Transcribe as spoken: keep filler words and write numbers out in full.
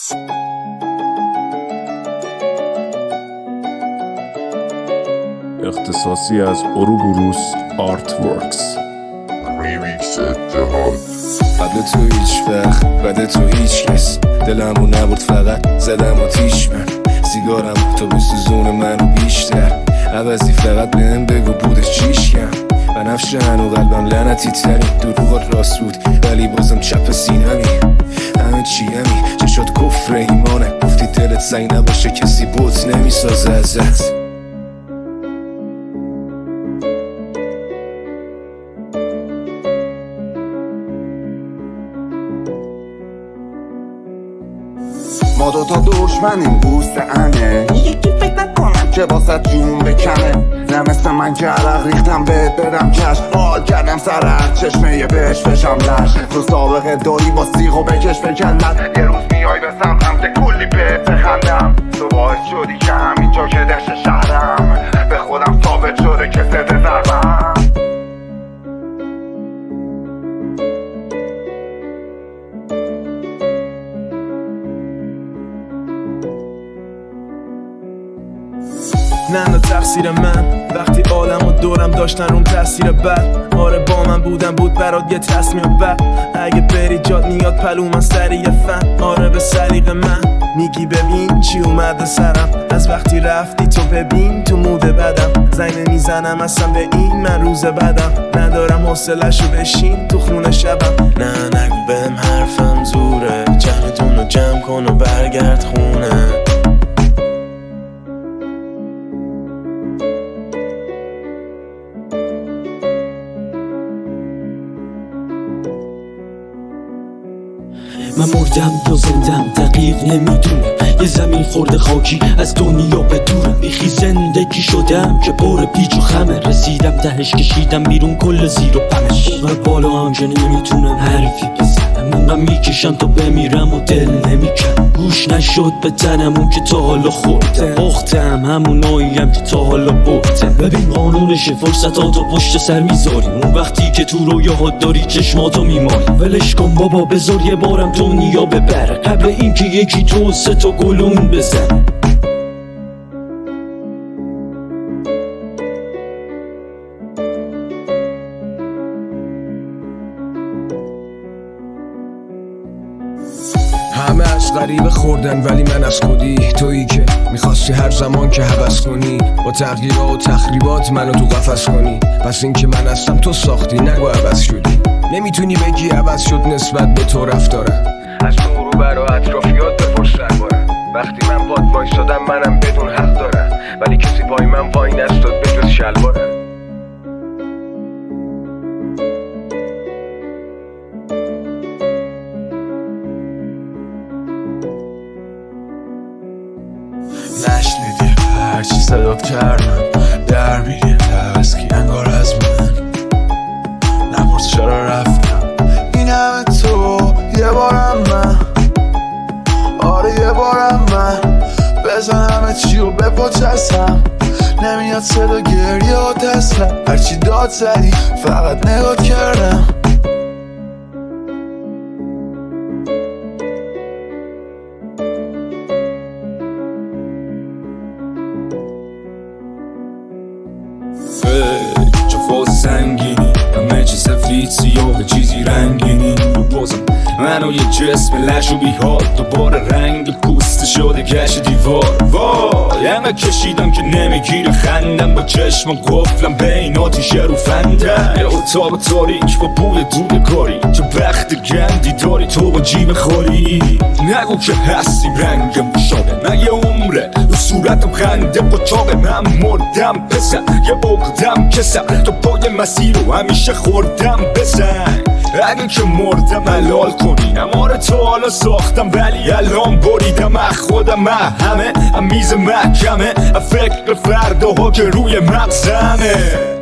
اختصاصی از اوروبوروس آرت ورکس. ریمیکس اتحاد. قبل تو هیچ وقت بعد تو هیچ کس دلمو نبرد، فقط زدم آتیش. من سیگارم تو بسوزون منو بیشتر، عوضی فقط بهم بگو بودش چیش کم. بنفش هنو قلبم لعنتی تری، دروغات راست بود ولی بازم چپ سینمی. همه چی همی چشات کفر ایمانه، گفتی دلت سنگ نباشه کسی بوت نمیسازه ازت. ما دوتا دشمنیم بوست انه، یکی فکر نکنم که واسه جون بکنه. نمسته من که عرق ریختم بهت بدم کش، حال کردم سر هر چشمه بهش بشم لش. تو سابقه داری با سیغ و بکش بکلت، یه روز میای به سمتم که کلی بهت بخندم. تو باعث شدی که همینجا که دشت شهرم به خودم ثابت شده که سده ضربم. نه نه تقصیر من وقتی عالم و دورم داشتن روم تاثیر بد. آره با من بودن بود برات یه تصمیم بد. اگه بری جات میاد پلو من سریع فن. آره به سلیق من میگی ببین چی اومده سرم، از وقتی رفتی تو ببین تو موده بدم. زنگ نمیزنم اصلا به این من روز بدم، ندارم حوصله‌شو بشین تو خونه شبم. نه نگو بهم حرفم زوره، جمعتون رو جمع کن و برگرد خونه. من مردم یا زندم دقیق نمیدونم، یه زمین خورده خاکی از دنیا به دورم. بیخی زندگی شدم که پر پیچ و خمه، رسیدم تهش کشیدم بیرون کل زیر و پمش. اونقدر بالا هم که نمیتونم حرفی بزنم، اونقدر میکشم تا بمیرم و دل نمیکنم. گوش نشد به تنم اون که تا حالا خوردم، باختم همون ناییم که تا حالا بردم. ببین قانونش فرصتاتو پشت سر میذاریم، اون وقتی که تو رویاهات داری چشماتو میمالی. ولش کن بابا بذار یه بارم دنیا ببره، قبل اینکه یکی تو سه تا گلون بزنه. همه از غریبه خوردن ولی من از خودی. تویی که میخواستی هر زمان که هوس کنی با تغییرات و تخریبات منو تو قفس کنی. پس این که من هستم تو ساختی، نگو عوض شدی. نمیتونی بگی عوض شد نسبت به تو رفتارم. از تو رو برا اطرافیات بپرس دربارم. وقتی من باد وایسادم منم بدون حق دارم، ولی کسی پای من وای نستاد به جز شلوارم. نشنیدی هرچی صدات کردم، در میری تسکی انگار از من. نپرس چرا رفتم، این همه تو یه بارم من. آره یه بارم من بزن همه چی و بپاچستم. نمیاد صدا گریه و دستم، هرچی داد زدی فقط نگات کردم. چه فاز سنگینی، همه چی سفید سیاه چیزی رنگینی. رو بازم منو یه جسم لش و بیحال، دوباره رنگ پوست شده گش دیوار. وای همه کشیدم که نمیگیره خندم، با چشم قفلم بین آتیشه رو فندم. یه اتاق تاریک با بوی دود کاری، چه بخت گندی داری تو با جیب خالی. نگو که هستی رنگم مشابه، من یه عمره رو صورتم خنده قچاقه. من مردم پسر یه عقدم کسم، تو پای مسیر رو همیشه خوردم بزن. اگه که مردم حلال کنین، آره تو حالا ساختم ولی الان بریدم. از خودم همه میز محکمه، فکر فرداها که روی مغزمه.